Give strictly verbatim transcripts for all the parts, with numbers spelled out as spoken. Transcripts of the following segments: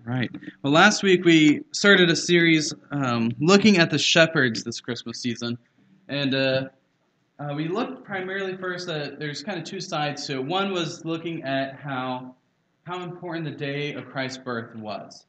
Right. Well, last week we started a series um, looking at the shepherds this Christmas season, and uh, uh, we looked primarily first at there's kind of two sides to it. One was looking at how how important the day of Christ's birth was,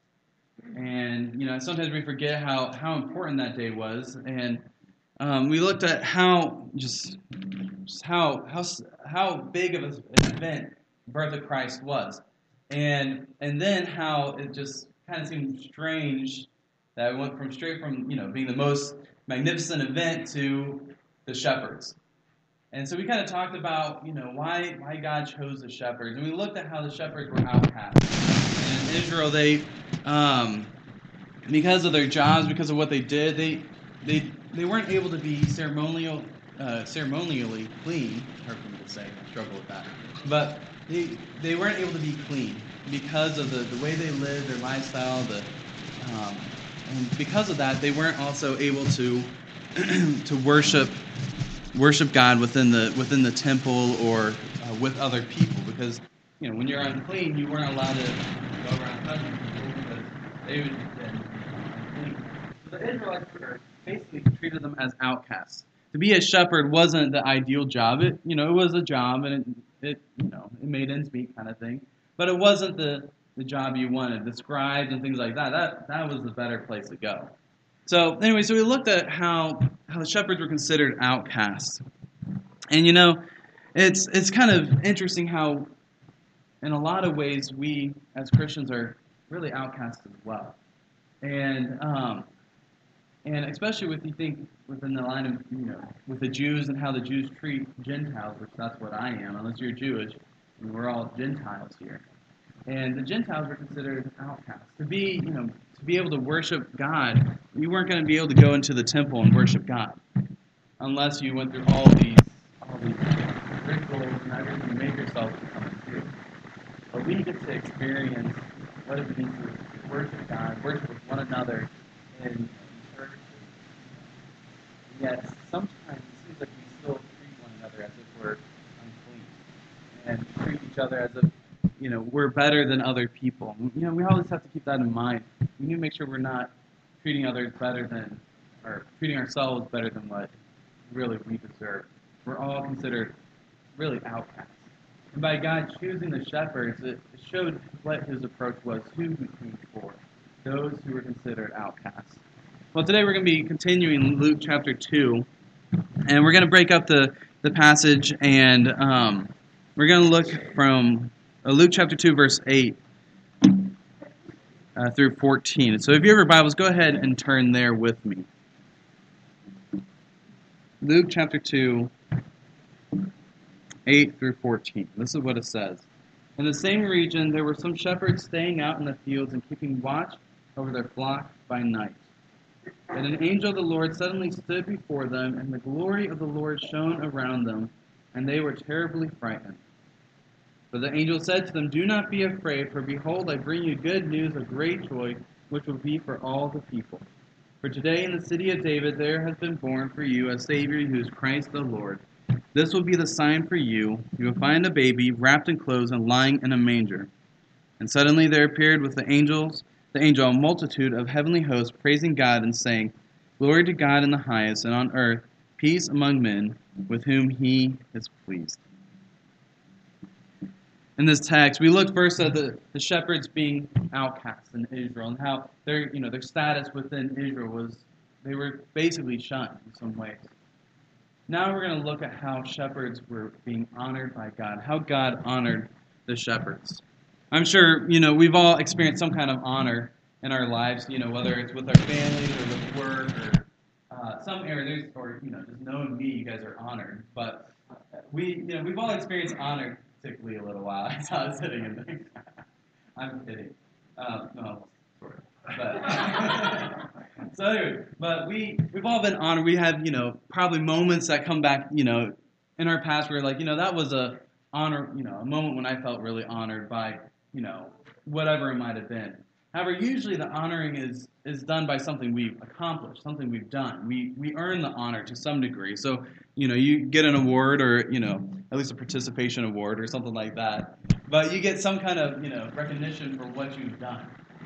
and you know sometimes we forget how how important that day was, and um, we looked at how just, just how how how big of an event the birth of Christ was, and and then how it just kind of seemed strange that it went from straight from you know being the most magnificent event to the shepherds. And so we kind of talked about you know why why God chose the shepherds, and we looked at how the shepherds were outcasts. And in Israel, they um, because of their jobs, because of what they did, they they they weren't able to be ceremonial uh, ceremonially clean. Hard for me to say. I struggle with that. But they they weren't able to be clean because of the, the way they lived, their lifestyle, the um, and because of that, they weren't also able to to worship worship God within the within the temple or uh, with other people, because you know when you're unclean, you weren't allowed to go around touching people because they would then unclean. So the Israelites were basically treated them as outcasts. To be a shepherd wasn't the ideal job. It you know it was a job, and it, it you know it made ends meet kind of thing, but it wasn't the the job you wanted. The scribes and things like that that that was the better place to go. So anyway, so we looked at how how the shepherds were considered outcasts, and you know, it's it's kind of interesting how, in a lot of ways, we as Christians are really outcasts as well, and um, and especially with you think within the line of you know with the Jews and how the Jews treat Gentiles, which that's what I am, unless you're Jewish, and we're all Gentiles here. And the Gentiles were considered outcasts. To be, you know, to be able to worship God, you weren't going to be able to go into the temple and worship God unless you went through all these, all these rituals and everything to make yourself become a Jew. But we get to experience what it means to worship God, worship with one another in church. Yet sometimes it seems like we still treat one another as if we're unclean, and treat each other as if you know, we're better than other people. You know, we always have to keep that in mind. We need to make sure we're not treating others better than, or treating ourselves better than what really we deserve. We're all considered really outcasts. And by God choosing the shepherds, it showed what his approach was, who he came for, those who were considered outcasts. Well, today we're going to be continuing Luke chapter two, and we're going to break up the, the passage, and um, we're going to look from Uh, Luke chapter two, verse eight uh, through fourteen. So if you have your Bibles, go ahead and turn there with me. Luke chapter two, eight through fourteen. This is what it says. In the same region, there were some shepherds staying out in the fields and keeping watch over their flock by night. And an angel of the Lord suddenly stood before them, and the glory of the Lord shone around them, and they were terribly frightened. But the angel said to them, "Do not be afraid, for behold, I bring you good news of great joy, which will be for all the people. For today in the city of David there has been born for you a Savior who is Christ the Lord. This will be the sign for you. You will find a baby wrapped in clothes and lying in a manger." And suddenly there appeared with the angels, the angel, a multitude of heavenly hosts, praising God and saying, "Glory to God in the highest, and on earth peace among men with whom he is pleased." In this text, we look first at the, the shepherds being outcasts in Israel and how their you know their status within Israel was they were basically shunned in some ways. Now we're going to look at how shepherds were being honored by God, how God honored the shepherds. I'm sure you know we've all experienced some kind of honor in our lives, you know whether it's with our families or with work or uh, some areas, or you know just knowing me, you guys are honored. But we you know we've all experienced honor. Particularly a little while. I saw it sitting in there. I'm kidding. Um, no, sort of. But so anyway, but we we've all been honored. We have you know probably moments that come back you know in our past where like you know that was a honor you know a moment when I felt really honored by you know whatever it might have been. However, usually the honoring is is done by something we've accomplished, something we've done. We we earn the honor to some degree. So, you know, you get an award or, you know, at least a participation award or something like that. But you get some kind of, you know, recognition for what you've done.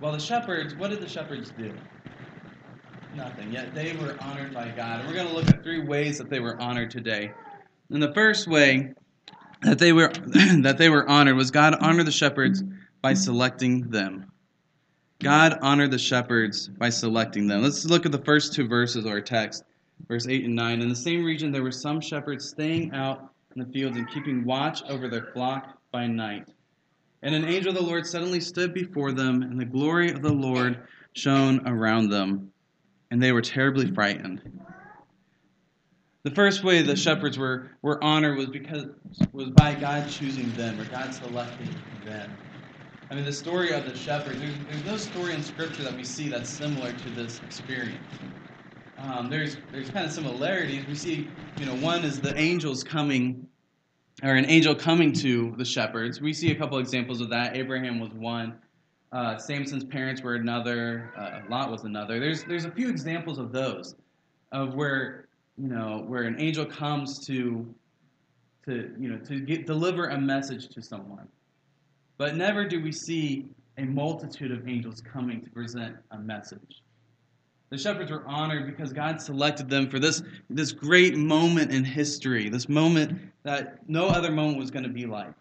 Well, the shepherds, what did the shepherds do? Nothing. Yet they were honored by God. And we're going to look at three ways that they were honored today. And the first way that they were that they were honored was God honored the shepherds by selecting them. God honored the shepherds by selecting them. Let's look at the first two verses of our text, verse eight and nine. In the same region there were some shepherds staying out in the fields and keeping watch over their flock by night. And an angel of the Lord suddenly stood before them, and the glory of the Lord shone around them, and they were terribly frightened. The first way the shepherds were, were honored was because was by God choosing them, or God selecting them. I mean, the story of the shepherds, there's, there's no story in Scripture that we see that's similar to this experience. Um, there's there's kind of similarities. We see, you know, one is the angels coming, or an angel coming to the shepherds. We see a couple examples of that. Abraham was one. Uh, Samson's parents were another. Uh, Lot was another. There's there's a few examples of those, of where you know where an angel comes to to you know to get, deliver a message to someone. But never do we see a multitude of angels coming to present a message. The shepherds were honored because God selected them for this, this great moment in history, this moment that no other moment was going to be like.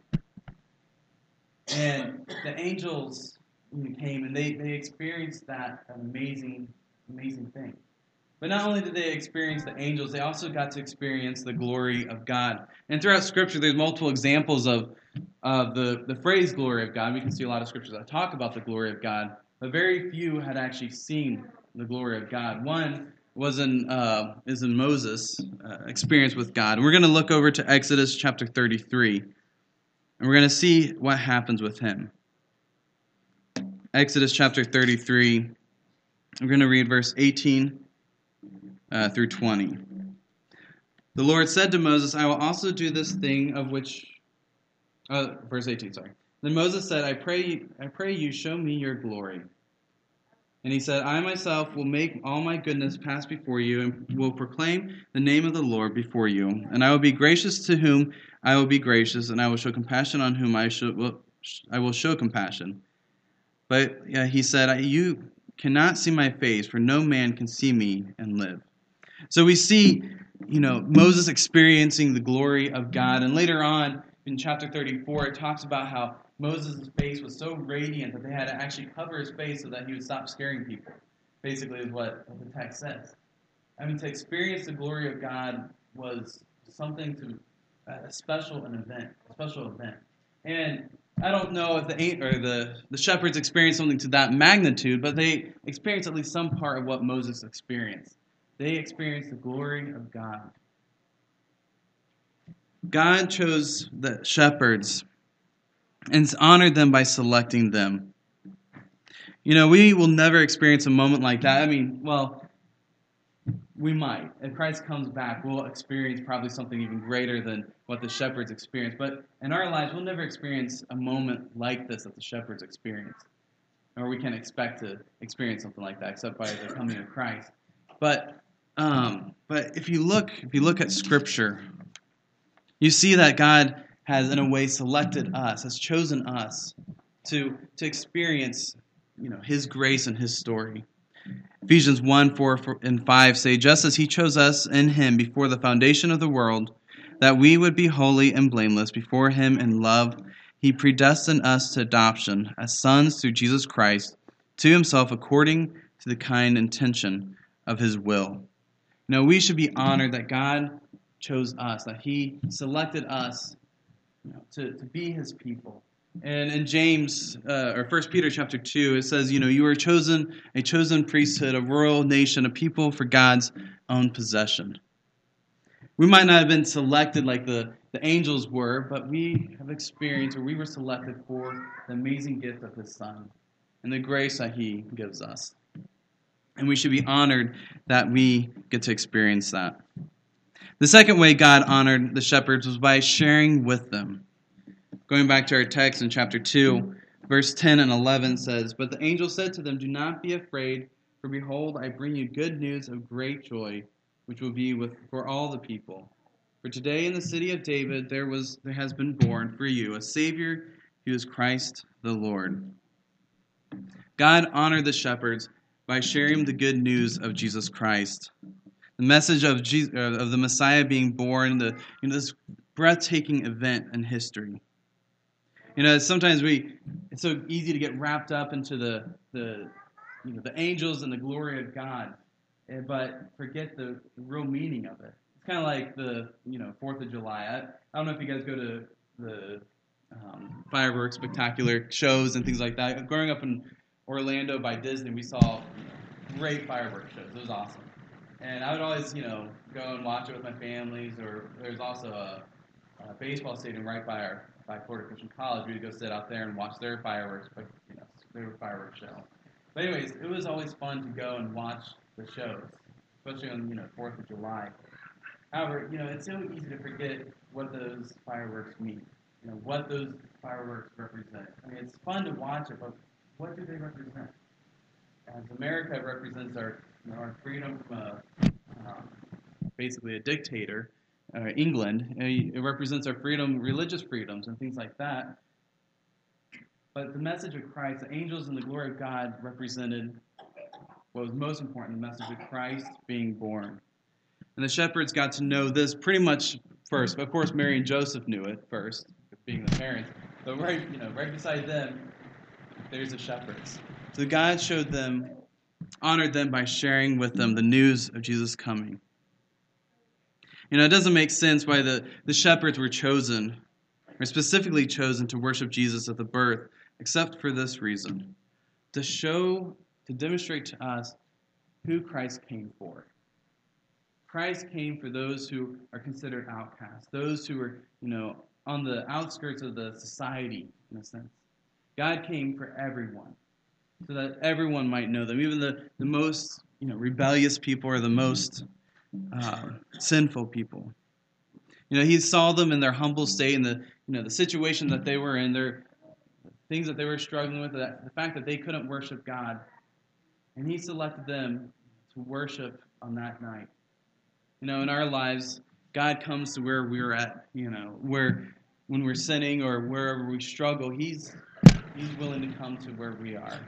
And the angels came and they, they experienced that amazing, amazing thing. But not only did they experience the angels, they also got to experience the glory of God. And throughout Scripture, there's multiple examples of, of the, the phrase glory of God. We can see a lot of scriptures that talk about the glory of God, but very few had actually seen the glory of God. One was in uh, is in Moses' uh, experience with God. And we're going to look over to Exodus chapter thirty-three, and we're going to see what happens with him. Exodus chapter thirty-three, we're going to read verse eighteen uh, through twenty. The Lord said to Moses, I will also do this thing of which... Uh, verse eighteen, sorry. Then Moses said, I pray, I pray you show me your glory. And he said, I myself will make all my goodness pass before you and will proclaim the name of the Lord before you. And I will be gracious to whom I will be gracious, and I will show compassion on whom I, should, will, I will show compassion. But yeah, he said, you cannot see my face, for no man can see me and live. So we see, you know, Moses experiencing the glory of God. And later on, in chapter thirty-four, it talks about how Moses' face was so radiant that they had to actually cover his face so that he would stop scaring people. Basically is what, what the text says. I mean, to experience the glory of God was something to, a special an event, a special event. And I don't know if the or the, the shepherds experienced something to that magnitude, but they experienced at least some part of what Moses experienced. They experienced the glory of God. God chose the shepherds and honored them by selecting them. You know, we will never experience a moment like that. I mean, well, we might. If Christ comes back, we'll experience probably something even greater than what the shepherds experienced. But in our lives, we'll never experience a moment like this that the shepherds experienced. Or we can't expect to experience something like that except by the coming of Christ. But um, but if you look, if you look at Scripture, you see that God has, in a way, selected us, has chosen us to, to experience, you know, His grace and His story. Ephesians one, four, and five say, just as He chose us in Him before the foundation of the world, that we would be holy and blameless before Him in love, He predestined us to adoption as sons through Jesus Christ to Himself according to the kind intention of His will. Now, we should be honored that God chose us, that He selected us, you know, to, to be His people. And in James, uh, or First Peter chapter two, it says, you know, you are chosen, a chosen priesthood, a royal nation, a people for God's own possession. We might not have been selected like the, the angels were, but we have experienced, or we were selected for the amazing gift of His Son and the grace that He gives us. And we should be honored that we get to experience that. The second way God honored the shepherds was by sharing with them. Going back to our text in chapter two, verse ten and eleven says, but the angel said to them, do not be afraid, for behold, I bring you good news of great joy, which will be with for all the people. For today in the city of David there was there has been born for you a Savior, who is Christ the Lord. God honored the shepherds by sharing the good news of Jesus Christ. The message of Jesus, of the Messiah being born, the you know this breathtaking event in history. You know, sometimes we it's so easy to get wrapped up into the the you know the angels and the glory of God, but forget the real meaning of it. It's kind of like the you know Fourth of July. I, I don't know if you guys go to the um, fireworks spectacular shows and things like that. Growing up in Orlando by Disney, we saw great fireworks shows. It was awesome. And I would always, you know, go and watch it with my families. Or there's also a, a baseball stadium right by our by Florida Christian College. We'd go sit out there and watch their fireworks, but you know, their fireworks show. But anyways, it was always fun to go and watch the shows, especially on you know Fourth of July. However, you know, it's so easy to forget what those fireworks mean. You know, what those fireworks represent. I mean, it's fun to watch it, but what do they represent? As America represents our, you know, our freedom from a, um, basically a dictator, uh, England. It represents our freedom, religious freedoms, and things like that. But the message of Christ, the angels and the glory of God represented what was most important, the message of Christ being born. And the shepherds got to know this pretty much first. Of course, Mary and Joseph knew it first, being the parents. But right, you know, right beside them, there's the shepherds. So God showed them, honored them by sharing with them the news of Jesus coming. You know, it doesn't make sense why the, the shepherds were chosen, or specifically chosen to worship Jesus at the birth, except for this reason: to show, to demonstrate to us who Christ came for. Christ came for those who are considered outcasts, those who are, you know, on the outskirts of the society, in a sense. God came for everyone, so that everyone might know them, even the, the most, you know, rebellious people or the most uh, sinful people. You know, he saw them in their humble state, in the, you know, the situation that they were in, their things that they were struggling with, the fact that they couldn't worship God, and he selected them to worship on that night. You know, in our lives, God comes to where we're at, you know, where when we're sinning or wherever we struggle, he's he's willing to come to where we are.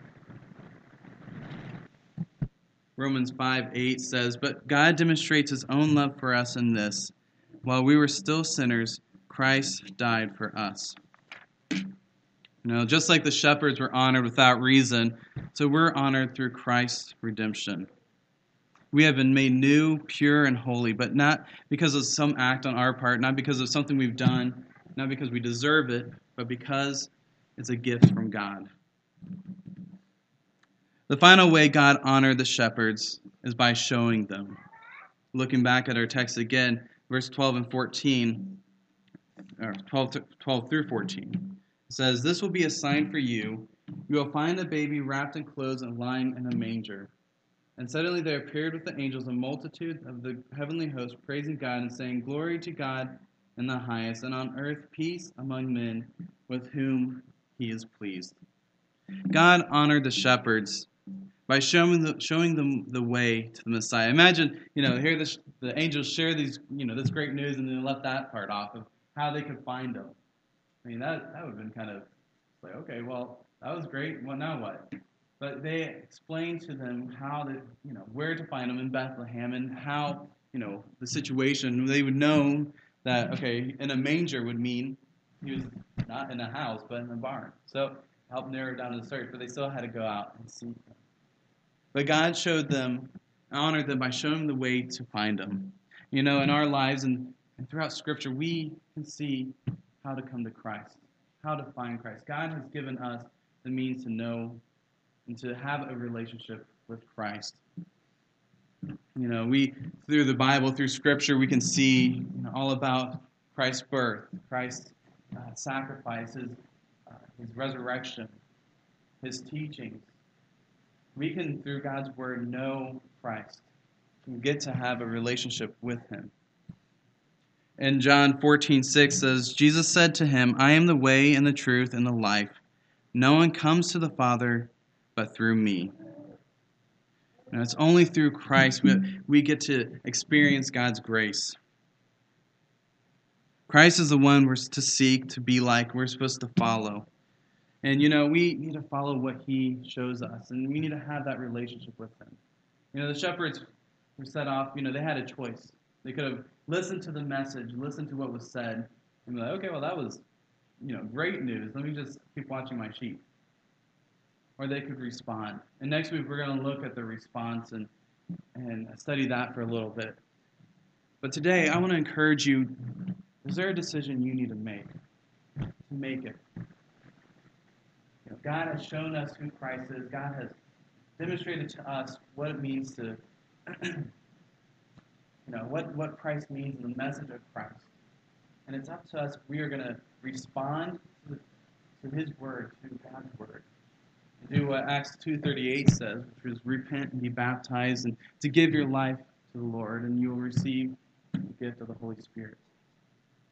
Romans five eight says, "But God demonstrates his own love for us in this: while we were still sinners, Christ died for us." You know, just like the shepherds were honored without reason, so we're honored through Christ's redemption. We have been made new, pure, and holy, but not because of some act on our part, not because of something we've done, not because we deserve it, but because it's a gift from God. The final way God honored the shepherds is by showing them. Looking back at our text again, verse twelve and fourteen, or twelve, twelve through fourteen, it says, "This will be a sign for you. You will find a baby wrapped in clothes and lying in a manger." And suddenly there appeared with the angels a multitude of the heavenly host, praising God and saying, "Glory to God in the highest, and on earth peace among men with whom he is pleased." God honored the shepherds by showing the, showing them the way to the Messiah. Imagine, you know, here the, the angels share these, you know, this great news, and then left that part off of how they could find him. I mean, that that would have been kind of like, okay, well, that was great. Well, now what? But they explained to them how to, you know, where to find him in Bethlehem, and how, you know, the situation. They would know that, okay, in a manger would mean he was not in a house, but in a barn. So helped narrow down the search, but they still had to go out and seek him. But God showed them, honored them by showing the way to find him. You know, in our lives and, and throughout Scripture, we can see how to come to Christ, how to find Christ. God has given us the means to know and to have a relationship with Christ. You know, we, through the Bible, through Scripture, we can see, you know, all about Christ's birth, Christ's uh, sacrifice, his, uh, his resurrection, his teachings. We can, through God's Word, know Christ and get to have a relationship with him. And John fourteen six says, "Jesus said to him, 'I am the way and the truth and the life. No one comes to the Father but through me.'" And it's only through Christ we, we get to experience God's grace. Christ is the one we're to seek, to be like, we're supposed to follow. And, you know, we need to follow what he shows us, and we need to have that relationship with him. You know, the shepherds were set off, you know, they had a choice. They could have listened to the message, listened to what was said, and be like, okay, well, that was, you know, great news. Let me just keep watching my sheep. Or they could respond. And next week, we're going to look at the response and, and study that for a little bit. But today, I want to encourage you, is there a decision you need to make? To make it. You know, God has shown us who Christ is. God has demonstrated to us what it means to, you know, what, what Christ means and the message of Christ. And it's up to us. We are going to respond to, the, to his word, to God's word. And do what Acts two thirty-eight says, which is repent and be baptized and to give your life to the Lord, and you will receive the gift of the Holy Spirit.